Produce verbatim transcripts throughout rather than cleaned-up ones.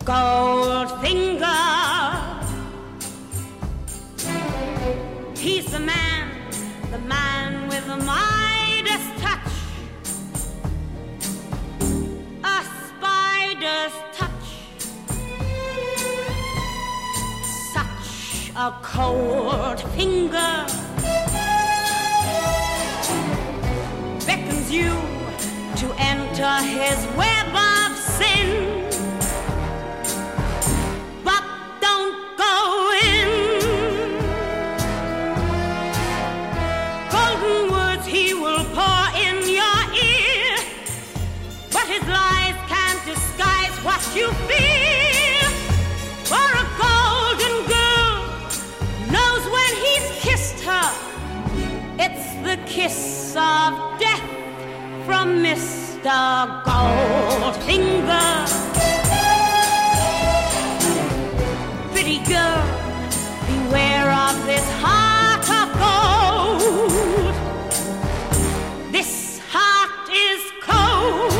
Goldfinger, he's the man, the man with the Midas touch, a spider's touch, such a cold finger beckons you to enter his web of sin. His lies can't disguise what you feel. For a golden girl knows when he's kissed her, it's the kiss of death from Mister Goldfinger. Pretty girl, beware of this heart of gold. This heart is cold.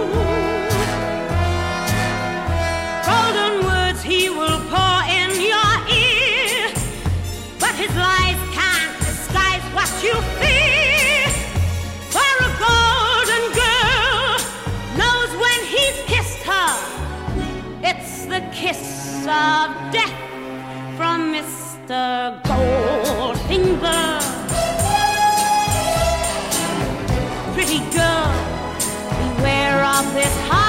His lies can't disguise what you feel. For a golden girl knows when he's kissed her, it's the kiss of death from Mister Goldfinger. Pretty girl, beware of this heart